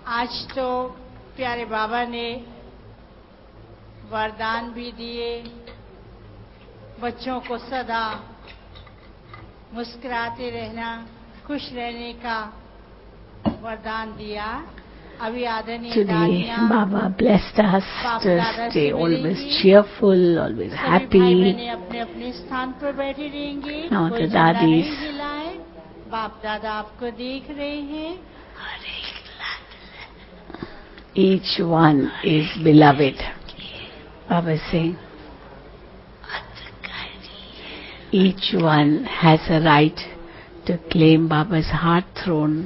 आज तो प्यारे बाबा ने वरदान भी दिए, बच्चों को सदा मुस्कुराते रहना, खुश रहने का वरदान दिया। अभी आदरणीय Today, Baba blessed us to stay always cheerful, always happy. अपने अपने स्थान पर बैठे रहेंगे, Now कोई the झंडा नहीं dadis. हिलाए। बाप दादा आपको देख रहे हैं। Each one is beloved. Baba is saying, each one has a right to claim Baba's heart throne.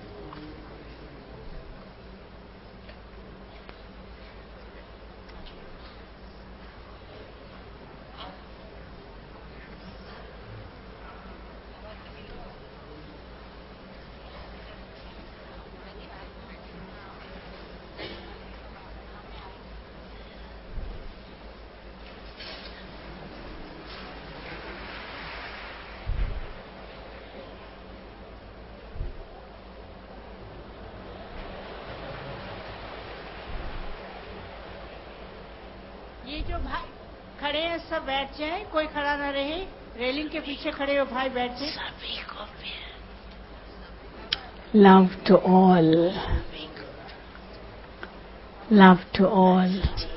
ये जो भाई खड़े हैं सब बैठ जाएं, कोई खड़ा ना रहे। रेलिंग के पीछे खड़े हो भाई बैठ जाएं। सभी को Love to all. Love to all.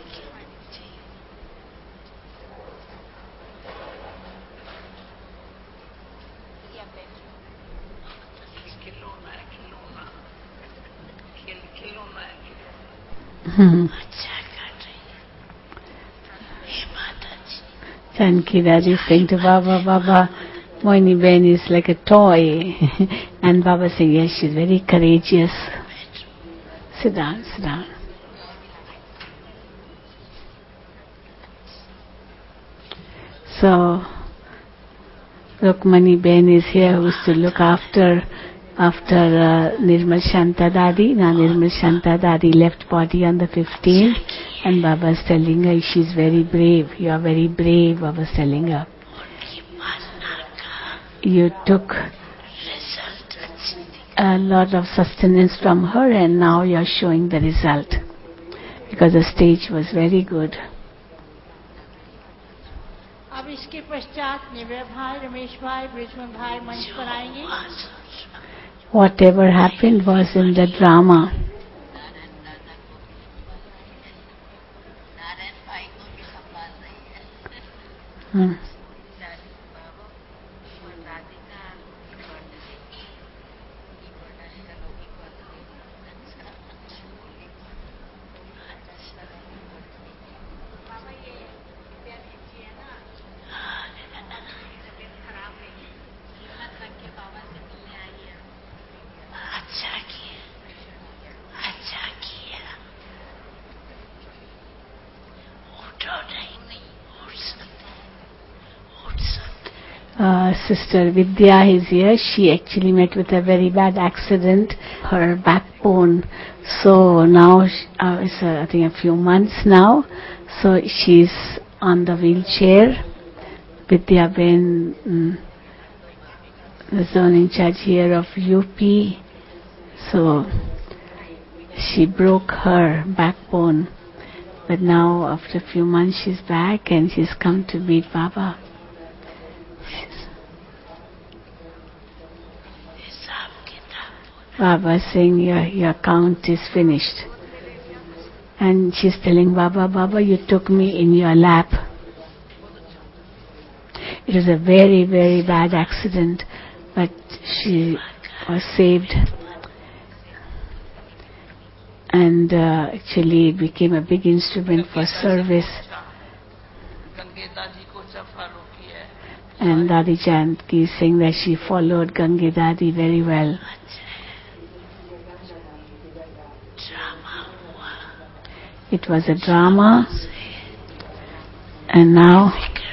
Jankira is saying to Baba, Baba, Moini Ben is like a toy. And Baba saying, yes, she's very courageous. Sit down, sit down. So, Rukmani Ben is here who is to look after Nirmal Shanta Dadi. Now Nirmal Shanta Dadi left body on the 15th. And Baba is telling her she's very brave. You are very brave, Baba is telling her. You took a lot of sustenance from her and now you are showing the result. Because the stage was very good. अब इसके पश्चात निवेद भाई, रमेश भाई, ब्रिजमन भाई मंच पर आएंगे। Whatever happened was in the drama. Sister Vidya is here. She actually met with a very bad accident, her backbone. So now, it's I think a few months now. So she's on the wheelchair. Vidya Ben, the zone in charge here of UP. So she broke her backbone. But now after a few months she's back and she's come to meet Baba. Baba saying your count is finished. And she's telling Baba, Baba, you took me in your lap. It was a very, very bad accident, but she was saved. And actually it became a big instrument for service. And Dadi Janki is saying that she followed Gange Dadi very well. It was a drama, and now,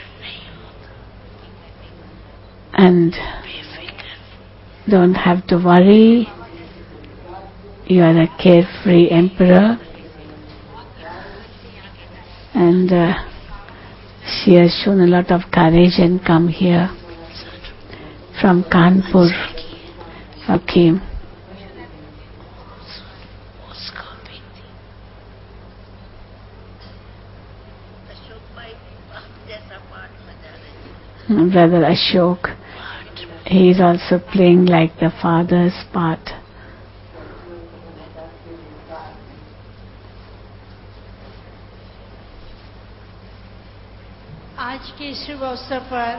and don't have to worry, you are a carefree emperor, and she has shown a lot of courage and come here from Kanpur. Okay. Brother Ashok, he is also playing like the father's part. आज के शुभ अवसर पर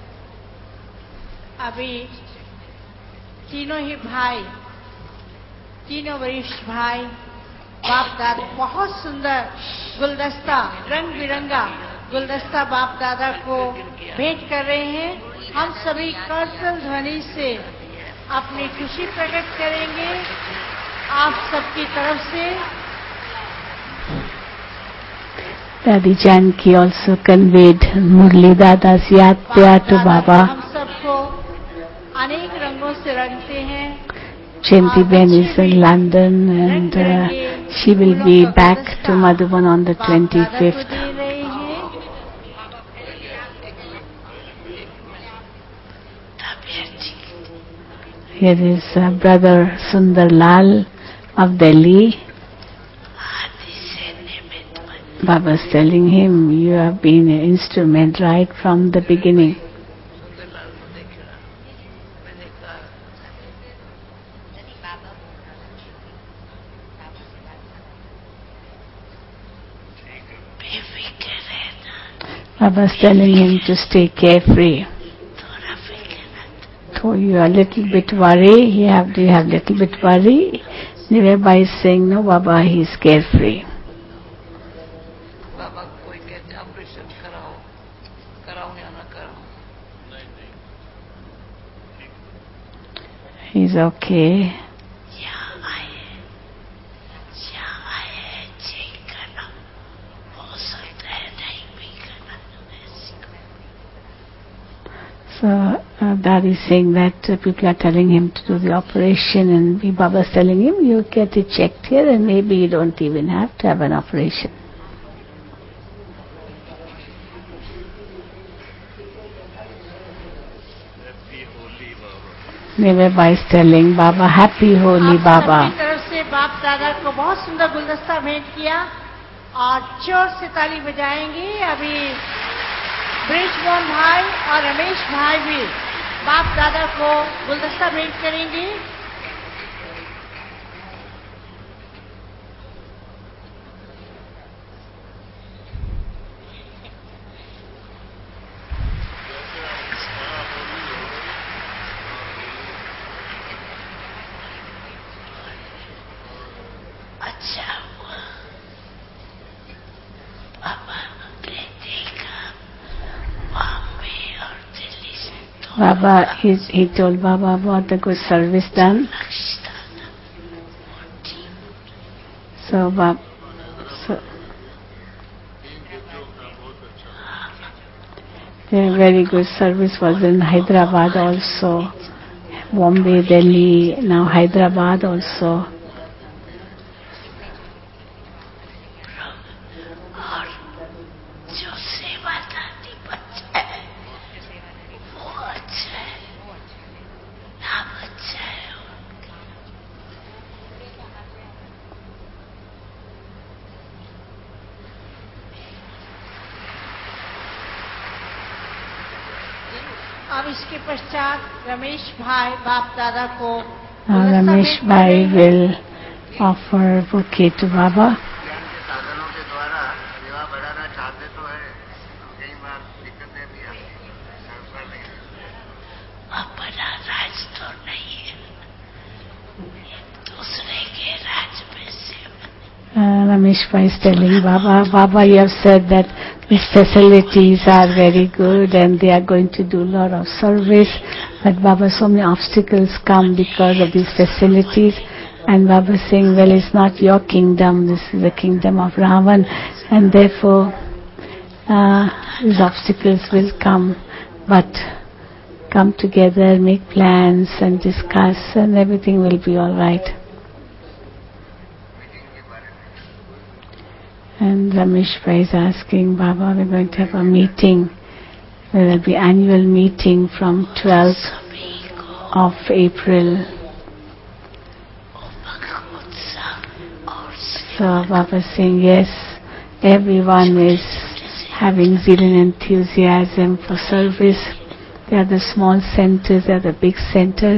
अभी तीनों ही भाई, तीनों वरिष्ठ भाई बाप दादा बहुत सुंदर गुलदस्ता, रंग बिरंगा गुलदस्ता बाप दादा को भेंट कर रहे हैं। हम सभी करतल ध्वनि से अपनी खुशी प्रकट करेंगे आप सबकी तरफ से। Daddy Janki also conveyed Murli Dada's yaad pyar to Baba. हम सबको अनेक रंगों से रंगते हैं। Jayanti Ben is in London and she will be back to Madhuban on the 25th. Here is Brother Sundar Lal of Delhi. Baba is telling him, you have been an instrument right from the beginning. Baba is telling him to stay carefree. So you are a little bit worried, you have little bit worry. Nirvai is saying, no Baba, he is carefree. He's okay. So Daddy is saying that people are telling him to do the operation, and Baba is telling him you get it checked here and maybe you don't even have to have an operation. Nirvai is telling Baba, Happy Holy Baba. आपकी तरफ से बाप दादा को बहुत सुंदर गुलदस्ता भेंट किया और जोर से ताली बजाएंगे। अभी ब्रिजमोहन भाई और रमेश भाई भी बाप दादा को गुलदस्ता भेंट करेंगे। Baba, he told Baba about the good service done. So the very good service was in Hyderabad also, Bombay, Delhi, now Hyderabad also. अब इसके पश्चात रमेश भाई बाप दादा को Ramesh Bhai will offer bouquet to Baba. साधनों के द्वारा सेवा बढ़ाना चाहते तो है, कई बार दिक्कतें भी आती हैं, अपना राज तो नहीं है, दूसरे के राज में सेवा। Ramesh Bhai is telling Baba, you have said that these facilities are very good and they are going to do a lot of service, but Baba, so many obstacles come because of these facilities. And Baba is saying, well, it's not your kingdom, this is the kingdom of Ravan, and therefore these obstacles will come, but come together, make plans and discuss, and everything will be all right. And Ramesh Bhai is asking, Baba, we're going to have a meeting. There will be annual meeting from 12th of April. So Baba is saying, yes, everyone is having zeal and enthusiasm for service. They are the small centers, they are the big centers.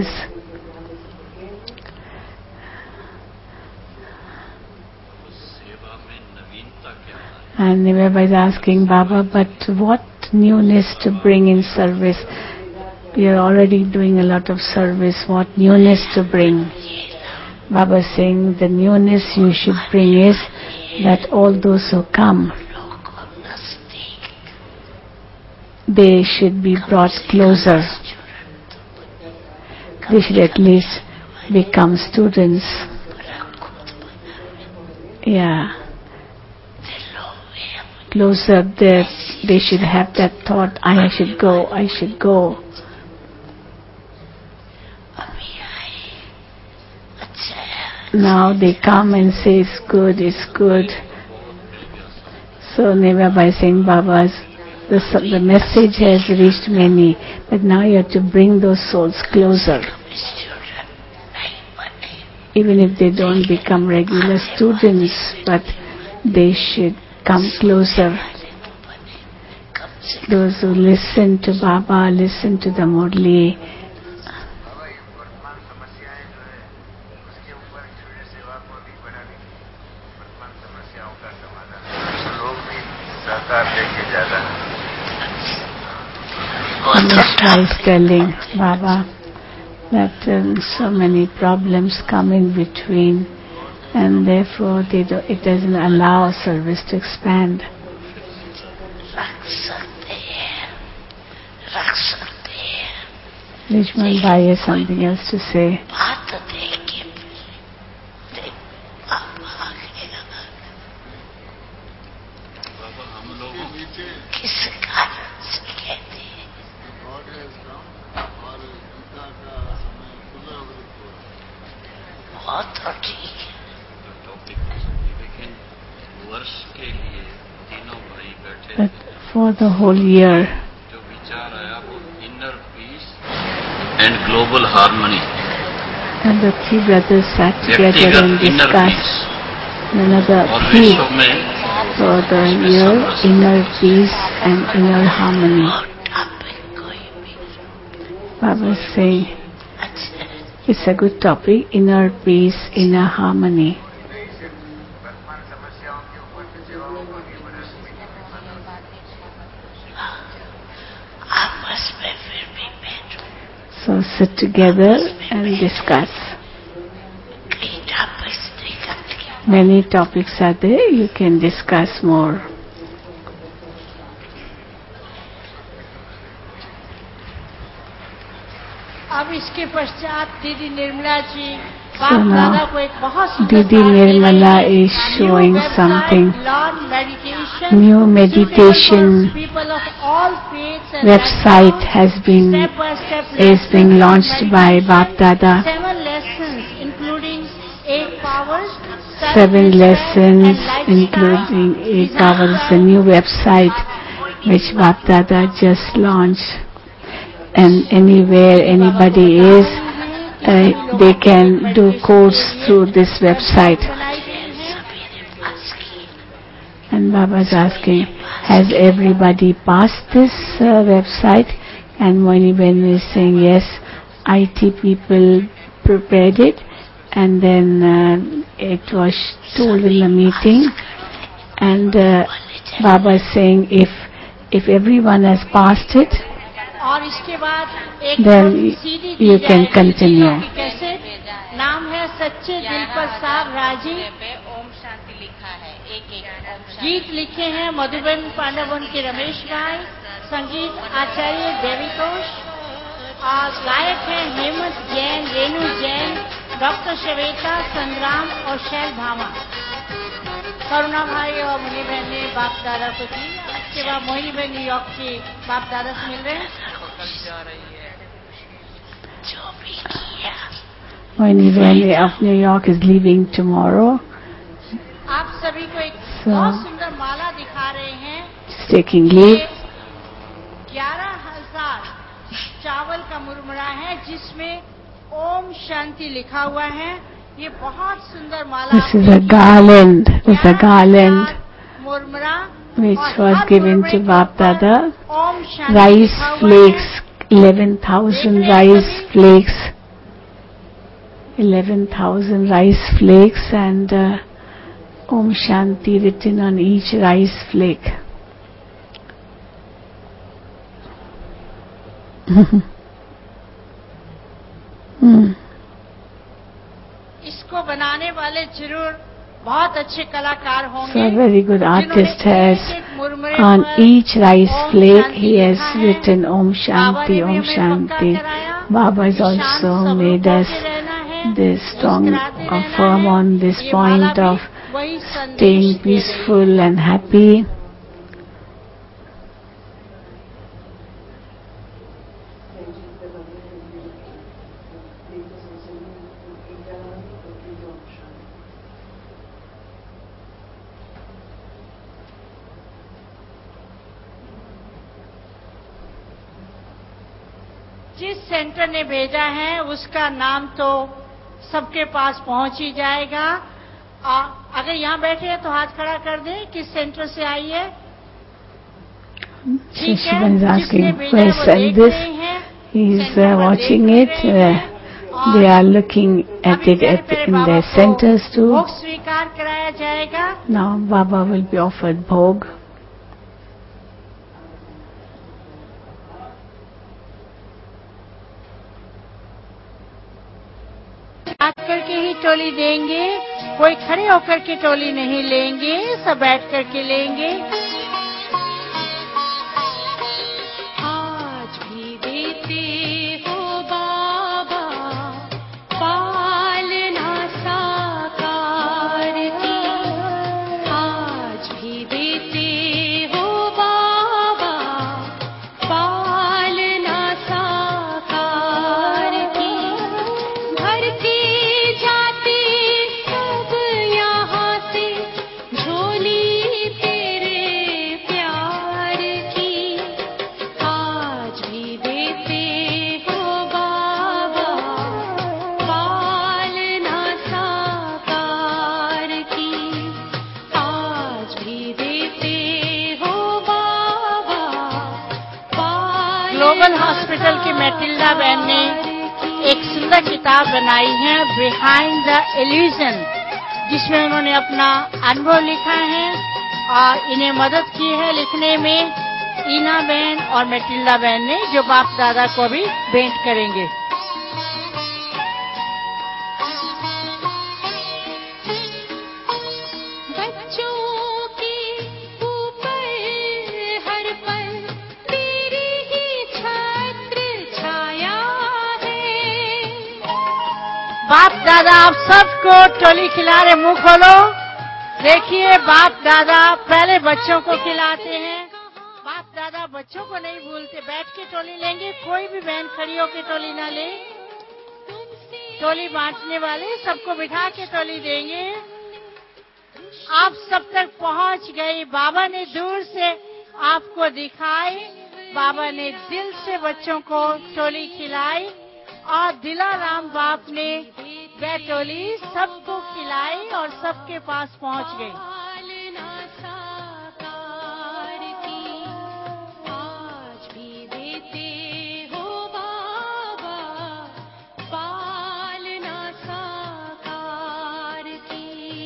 And Nivaba is asking Baba, but what newness to bring in service? We are already doing a lot of service. What newness to bring? Baba is saying the newness you should bring is that all those who come, they should be brought closer. They should at least become students. Yeah. Closer there, they should have that thought, I should go, I should go. Now they come and say it's good, it's good. So Neva by saying Baba's, the message has reached many, but now you have to bring those souls closer. Even if they don't become regular students, but they should come closer. Those who listen to Baba, listen to the Murli. Mishra is telling Baba that so many problems come in between, and therefore it doesn't allow service to expand. Lishman Bhai has something else to say. But for the whole year, and global harmony. And the three brothers sat together and discussed another theme for the year, inner peace and inner harmony. Baba is saying it's a good topic, inner peace, inner harmony. So sit together and discuss. Many topics are there, you can discuss more. अब इसके पश्चात दीदी Nirmala ji So now Didi Nirmala is showing something. New meditation website is being launched by Bap Dada. 7 lessons including 8 powers. 7 lessons including 8 powers. A new website which Bap Dada just launched. And anywhere anybody is, they can do course through this website. And Baba is asking, has everybody passed this website? And Moini Ben is saying, yes, IT people prepared it, and then it was told in the meeting. And Baba is saying, if everyone has passed it, then you can continue. नाम है सच्चे दिल पर सार राजी। गीत लिखे हैं मधुबन पांडवन के रमेश भाई, संगीत आचार्य देवितोष, और गायक हैं हेमंत जैन, रेणु जैन, डॉक्टर श्वेता, संग्राम और शैल भामा। करुणा भाई और मुनि बहन ने बाप दादा को दी। इसके बाद मोहिनी बहन न्यूयॉर्क के बाप दादा से मिल रहे हैं। Moini Behn of New York is leaving tomorrow. आप सभी को एक बहुत सुंदर माला दिखा रहे हैं। She's taking leave. 11,000 चावल का मुरमुरा है जिसमें ओम शांति लिखा हुआ है। ये बहुत सुंदर माला। This is a garland. This is a garland. मुरमुरा which was given to Bap Dada. Om Shanti Rice लिखा हुआ है। flakes, 11,000 rice flakes. 11,000 rice flakes and Om Shanti written on each rice flake. इसको बनाने वाले जरूर बहुत अच्छे कलाकार होंगे। So a very good artist has एक-एक मुरमुरे on पर each rice Om flake Shanti he has लिखा है। written Om बाबा Shanti, ने भी Om हमें Shanti. पक्का कराया Baba has कि शांत also सब made लोग us होके रहना है, this strong मुस्कुराते रहना firm है। on this ये माला point भी of वही संदेश staying दे रही है। peaceful and happy. जिस सेंटर ने भेजा है उसका नाम तो सबके पास पहुंच ही जाएगा। अगर यहाँ बैठे हैं तो हाथ खड़ा कर दें किस सेंटर से आई है। ठीक है, Shishman is asking जिसने भेजा where है वो sent देख this. रहे हैं, He is सेंटर पर watching देख it. भी रहे हैं और They are looking at अभी it प्यारे प्यारे in बाबा their को centers too. भोग स्वीकार कराया जाएगा। Now Baba will be offered bhog. बैठ करके ही टोली देंगे, कोई खड़े होकर के टोली नहीं लेंगे, सब बैठ करके लेंगे। आज भी देते हो बाबा पालना साकार की, आज भी देते हो बाबा पालना साकार की। भरते जाते सब यहाँ से झोली तेरे प्यार की, आज भी देते हो बाबा पालना साकार की, आज भी देते हो बाबा पालना। ग्लोबल हॉस्पिटल की मैटिल्डा बहन ने एक सुंदर किताब बनाई है बिहाइंड द इल्यूजन, जिसमें उन्होंने अपना अनुभव लिखा है और इन्हें मदद की है लिखने में ईना बहन और मैटिल्डा बहन ने, जो बाप दादा को भी भेंट करेंगे। बच्चों के ऊपर हर पल तेरी ही छत्र छाया है। बाप दादा आप सबको टोली खिला रहे, मुंह खोलो। देखिए बाप दादा पहले बच्चों को खिलाते हैं। बाप दादा बच्चों को नहीं भूलते, बैठ के टोली लेंगे, कोई भी बहन खड़ी होकर टोली ना ले। टोली बांटने वाले सबको बिठा के टोली देंगे। आप सब तक पहुंच गई, बाबा ने दूर से आपको दिखाई, बाबा ने दिल से बच्चों को टोली खिलाई और दिलाराम बाप ने वह टोली सबको खिलाई और सबके पास पहुंच गई। पालना साकार की, आज भी देते हो बाबा पालना साकार की।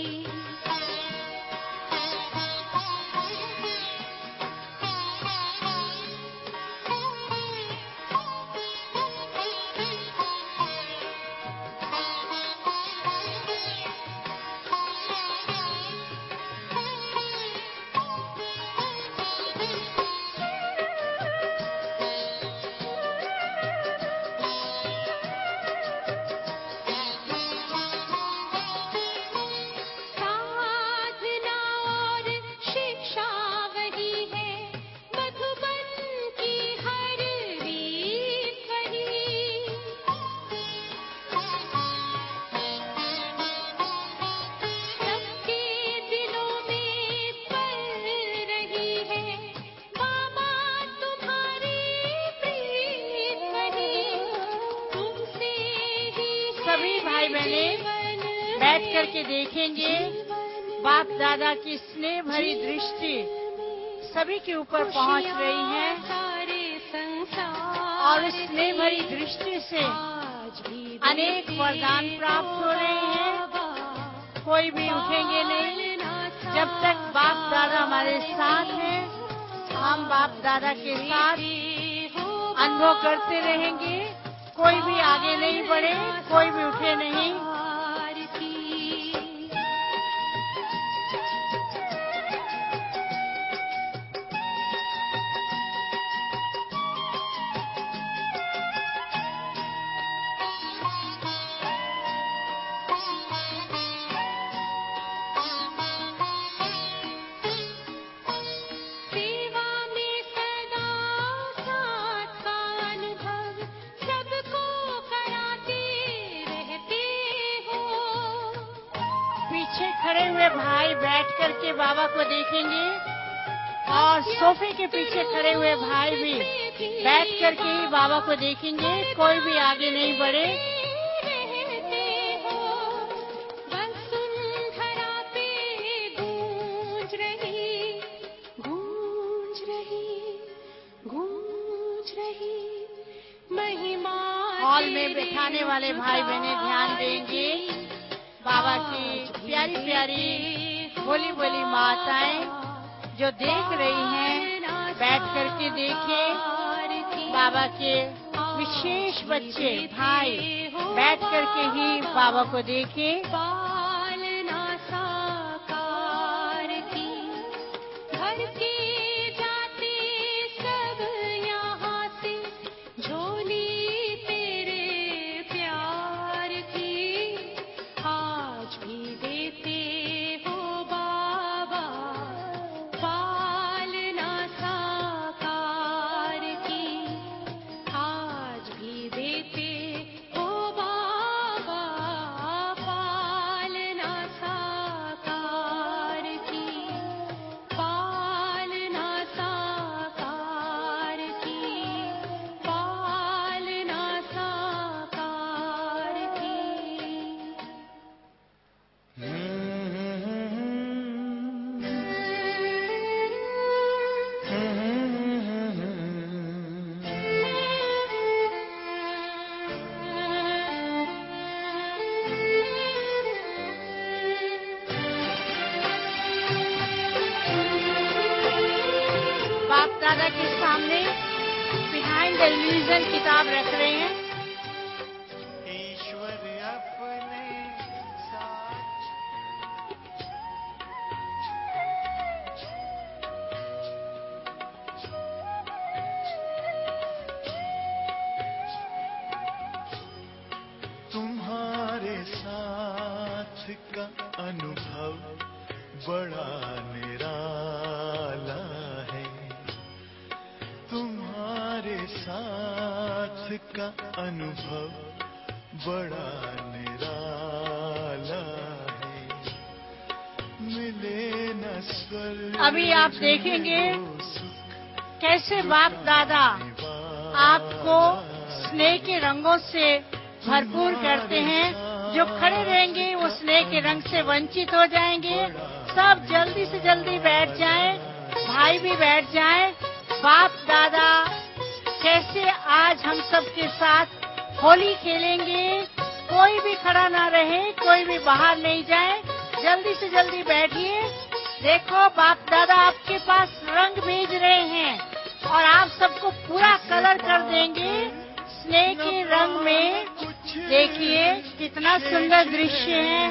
साधना और शिक्षा वही है, मधुबन की हर रीत वही। सबके दिलों में पल रही है बाबा तुम्हारी प्रीत वही। तुमसे ही सभी भाई बहने बैठ करके देखेंगे बाप दादा की स्नेह भरी दृष्टि सभी के ऊपर पहुंच रही हैं और उस स्नेह भरी दृष्टि से अनेक वरदान प्राप्त हो रहे हैं। कोई भी उठेंगे नहीं जब तक बाप दादा हमारे साथ हैं। हम बाप दादा के साथ अनुभव करते रहेंगे। कोई भी आगे नहीं बढ़े, कोई भी उठे नहीं। खड़े हुए भाई बैठ करके बाबा को देखेंगे और सोफे के पीछे खड़े हुए भाई भी बैठ करके ही बाबा को देखेंगे। कोई भी आगे नहीं बढ़े। हॉल में बैठाने वाले भाई बहने ध्यान देंगे। बाबा की प्यारी प्यारी भोली भोली माताएं जो देख रही हैं, बैठ करके देखें। बाबा के विशेष बच्चे भाई बैठ करके ही बाबा को देखें। दादा के सामने बिहाइंड द इल्यूजन किताब रख रहे हैं। ईश्वर अपने साथ तुम्हारे साथ का अनुभव बड़ा निराला है। तुम्हारे साथ का अनुभव बड़ा निराला है। मिले न स्वर्ग। अभी आप देखेंगे कैसे बाप दादा आपको स्नेह के रंगों से भरपूर करते हैं। जो खड़े रहेंगे वो स्नेह के रंग से वंचित हो जाएंगे। सब जल्दी से जल्दी बैठ जाएं, भाई भी बैठ जाएं। बाप दादा कैसे आज हम सब के साथ होली खेलेंगे। कोई भी खड़ा ना रहे, कोई भी बाहर नहीं जाए। जल्दी से जल्दी बैठिए। देखो बाप दादा आपके पास रंग भेज रहे हैं और आप सबको पूरा कलर कर देंगे स्नेह के रंग में। देखिए कितना सुंदर दृश्य है,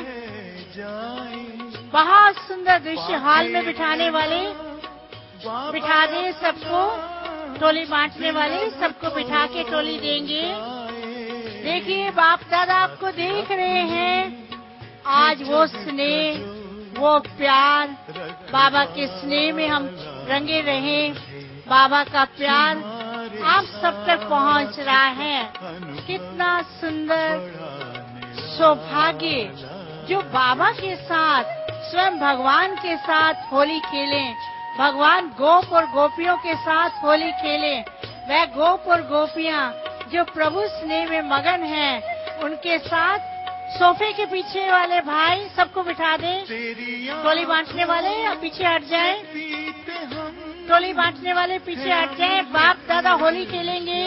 बहुत सुंदर दृश्य। हॉल में बिठाने वाले बिठा दें सबको, टोली बांटने वाले सबको बिठा के टोली देंगे। देखिए बाप दादा आपको देख रहे हैं। आज वो स्नेह, वो प्यार, बाबा के स्नेह में हम रंगे रहें। बाबा का प्यार आप सब तक पहुंच रहा है। कितना सुंदर सौभाग्य जो बाबा के साथ, स्वयं भगवान के साथ होली खेलें। भगवान गोप और गोपियों के साथ होली खेलें। वह गोप और गोपियां जो प्रभु स्नेह में मगन हैं, उनके साथ सोफे के पीछे वाले भाई सबको बिठा दें। टोली बांटने वाले अब पीछे हट जाएं। टोली बांटने वाले पीछे हट जाए। बाप दादा होली खेलेंगे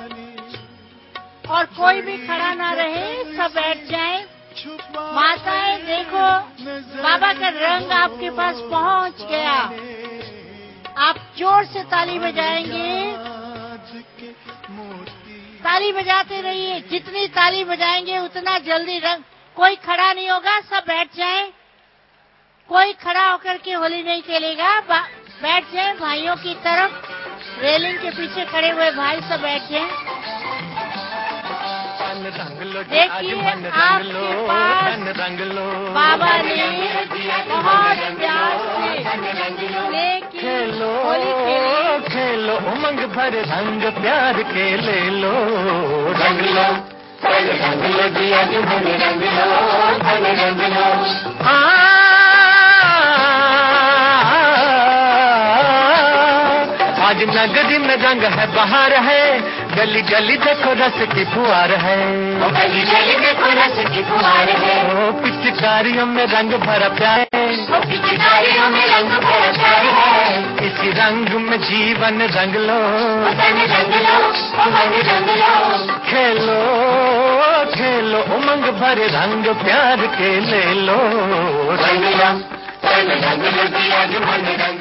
और कोई भी खड़ा ना रहे, सब बैठ जाए। माताएं देखो, बाबा का रंग आपके पास पहुंच गया। आप जोर से ताली बजाएंगे, ताली बजाते रहिए। जितनी ताली बजाएंगे उतना जल्दी रंग। कोई खड़ा नहीं होगा, सब बैठ जाए। कोई खड़ा होकर के होली नहीं खेलेगा, बैठ जाए भाइयों की तरफ। रेलिंग के पीछे खड़े हुए भाई सब बैठ जाए। देखिए आपके पास बाबा ने बहुत प्यार से लेके होली खेली। खेलो उमंग भर रंग प्यार के ले लो, रंग लो रंग लो दिया जुबन रंग लो, रंग लो। आज नगरी में रंग है, बाहर है, गली गली देखो रस की फुहार है, गली गली देखो रस की फुहार है। ओ पिचकारियों में रंग भरा प्यार है, पिचकारियों में रंग भरा प्यार है। इसी रंग में जीवन रंग लो, रंग लो रंग लो। खेलो खेलो उमंग भरे रंग प्यार के ले लो, रंग लो रंग लो दिया जुबन रंग।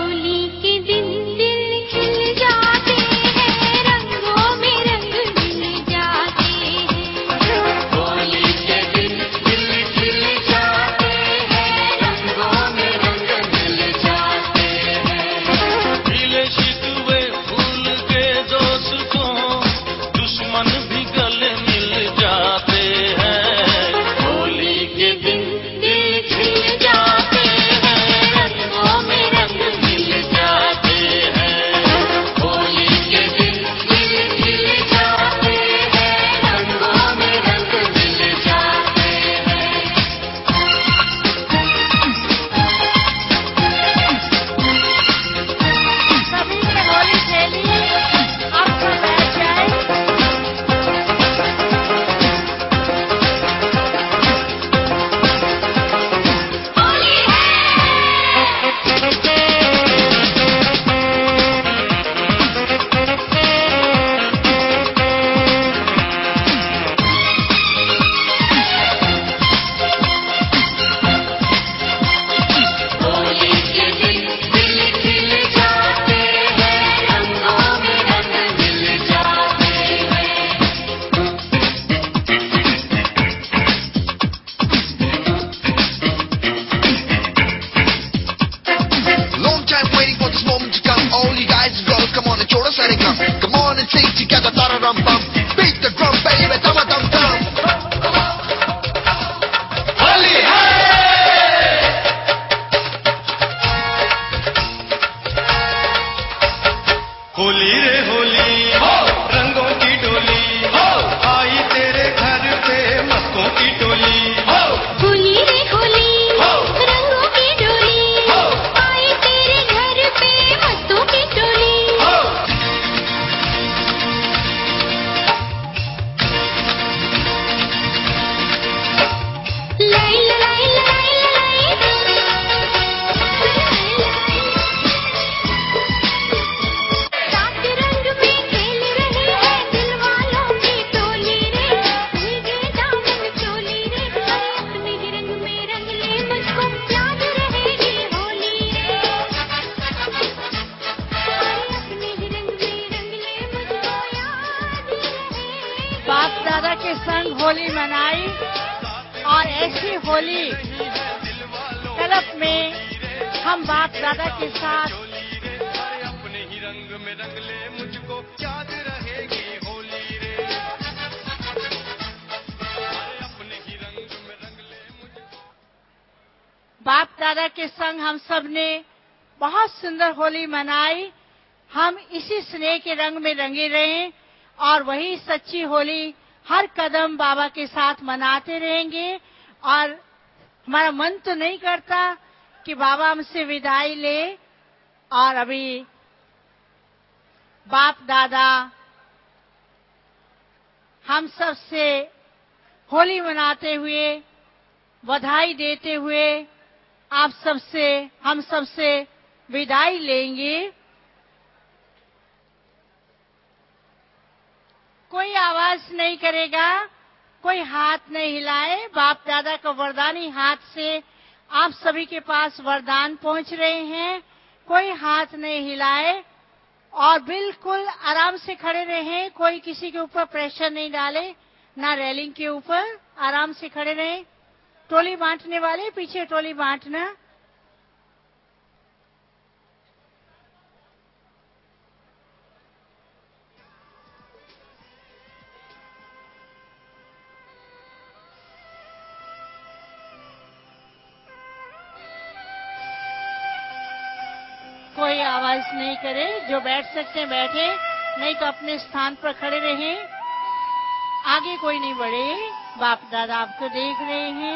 होली के दिन दिल खिल जाते हैं, रंगों में रंग मिल sing together, da-da-dum-bum. Beat the drum, baby, dum-a-dum-dum. Holi hai! Holi रे होली रंगों की डोली आई तेरे घर पे मस्तों की टोली होली रे होली रंगों की डोली आई तेरे घर पे मस्तों की टोली लाई लाई लाई लाई सात रंग में खेल रहे हैं दिल वालों की टोली रे भीगे दामन चोली रे अरे अपने ही रंग में रंग ले मुझको याद रहेगी होली रे अरे अपने ही रंग में रंग ले मुझको याद रहेगी बाप दादा के संग होली मनाई और ऐसी होली तलब में हम बाप दादा के साथ अपने ही रंग में रंग ले मुझको याद रहेगी होली रे अपने ही रंग में रंग ले मुझको बाप दादा के संग हम सब ने बहुत सुंदर होली मनाई। हम इसी स्नेह के रंग में रंगे रहें और वही सच्ची होली हर कदम बाबा के साथ मनाते रहेंगे। और हमारा मन तो नहीं करता कि बाबा हमसे विदाई ले। और अभी बाप दादा हम सब से होली मनाते हुए बधाई देते हुए आप सबसे हम सबसे विदाई लेंगे। कोई आवाज नहीं करेगा, कोई हाथ नहीं हिलाए। बाप दादा का वरदानी हाथ से आप सभी के पास वरदान पहुंच रहे हैं। कोई हाथ नहीं हिलाए और बिल्कुल आराम से खड़े रहें। कोई किसी के ऊपर प्रेशर नहीं डाले, ना रेलिंग के ऊपर। आराम से खड़े रहें। टोली बांटने वाले पीछे टोली बांटना। कोई आवाज नहीं करे। जो बैठ सकते हैं बैठे, नहीं तो अपने स्थान पर खड़े रहें। आगे कोई नहीं बढ़े। बाप दादा आपको देख रहे हैं।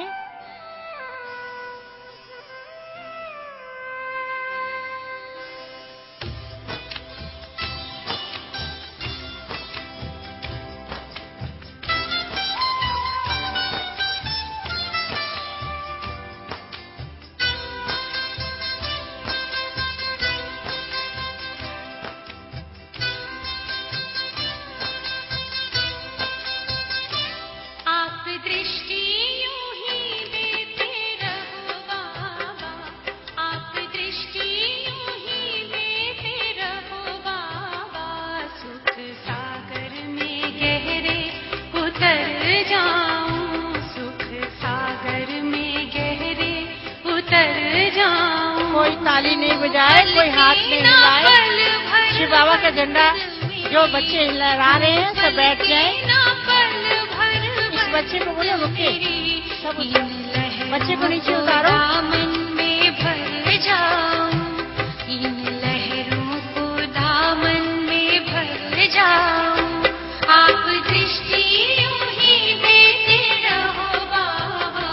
आप दृष्टि यूं ही देते रहो बाबा, आप दृष्टि यूं ही देते रहो बाबा। सुख सागर में गहरे उतर जाऊं, सुख सागर में गहरे उतर जाऊं। कोई ताली नहीं बजाए, कोई हाथ नहीं हिलाए। शिव बाबा का झंडा जो बच्चे लहरा रहे हैं सब बैठ जाएं। इस बच्चे को बोलो रुके, सब बच्चे को नीचे उतारो। दामन में भर जाऊं, इन लहरों को दामन में भर जाऊं। आप दृष्टि यूं ही देते रहो बाबा।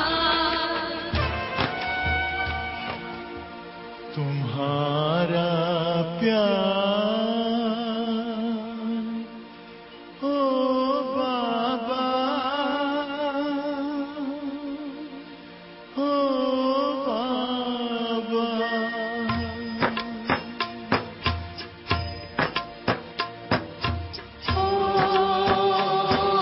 तुम्हारा प्यार ओ बाबा, ओ बाबा। ओ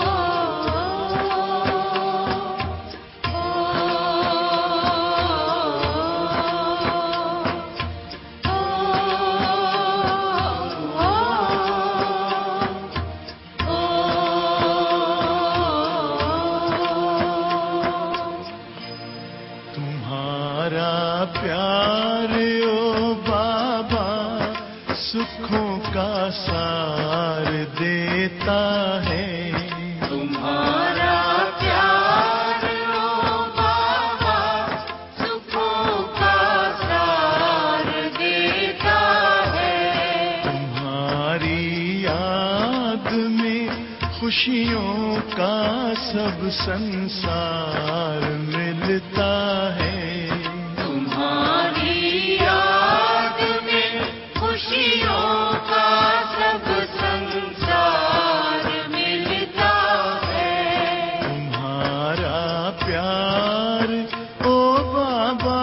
देता है। तुम्हारा प्यार ओ बाबा सुखों का सार देता है। तुम्हारी याद में खुशियों का सब संसार मिलता है। तुम्हारी याद में खुशियों का सब संसार मिलता है। तुम्हारा प्यार ओ बाबा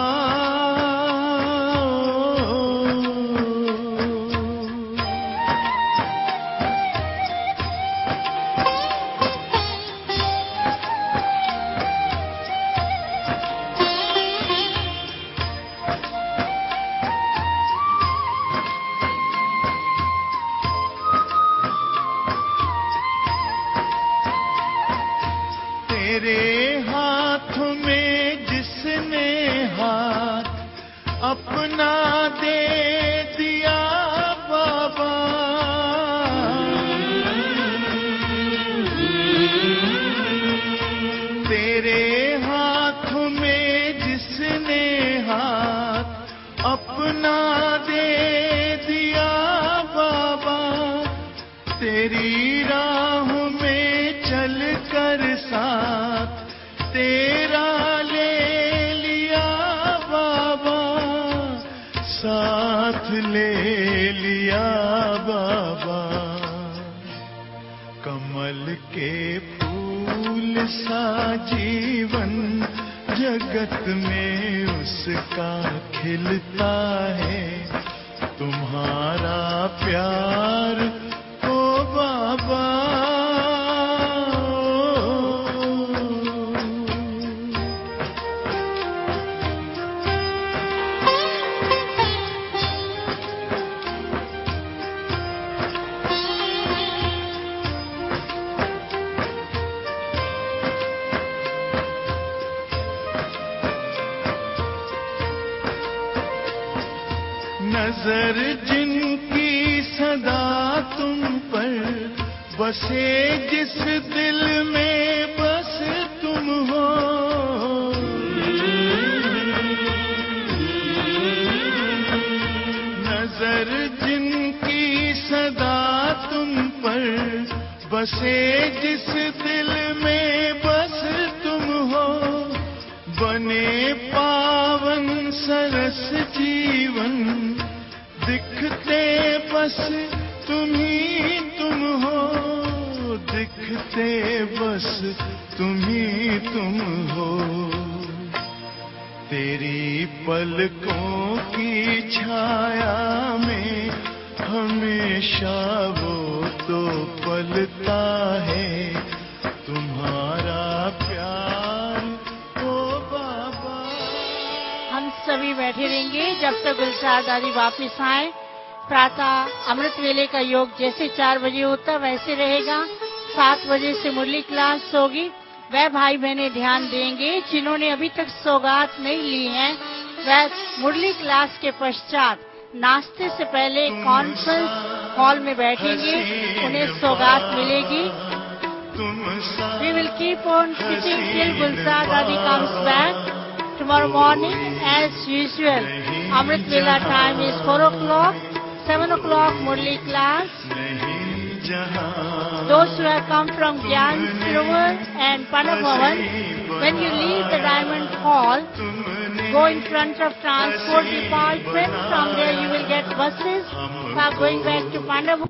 तेरे हाथ में जिसने हाथ अपना दे दिया बाबा, तेरे हाथ में जिसने हाथ अपना दे दिया बाबा, तेरी राह में चल कर साथ तेरा ले लिया बाबा, साथ ले लिया बाबा। कमल के फूल सा जीवन जगत में उसका खिलता है। तुम्हारा प्यार ओ बाबा नजर जिनकी सदा तुम पर बसे, जिस दिल में बस तुम हो, नजर जिनकी सदा तुम पर बसे, जिस दिल में बस तुम हो, बने पावन सरस जीवन दिखते बस तुम ही तुम हो, दिखते बस तुम ही तुम हो। तेरी पलकों की छाया में हमेशा वो तो पलता है। तुम्हारा प्यार ओ बाबा। हम सभी बैठे रहेंगे जब तक गुलजार दादी वापस आए। प्रातः अमृत वेले का योग जैसे 4 बजे होता वैसे रहेगा। 7 बजे से मुरली क्लास होगी। वह भाई बहने ध्यान देंगे जिन्होंने अभी तक सौगात नहीं ली है, वह मुरली क्लास के पश्चात नाश्ते से पहले कॉन्फ्रेंस हॉल में बैठेंगे, उन्हें सौगात मिलेगी। We will keep on sitting till Gulzar Dadi comes back. Tomorrow morning, as usual, Amrit Vela time is 4 o'clock, 7 o'clock Murli class. Those who have come from Gyan Sarovar and Panabhavan, when you leave the Diamond Hall, go in front of Transport Department. From there you will get buses for going back to Panabhavan.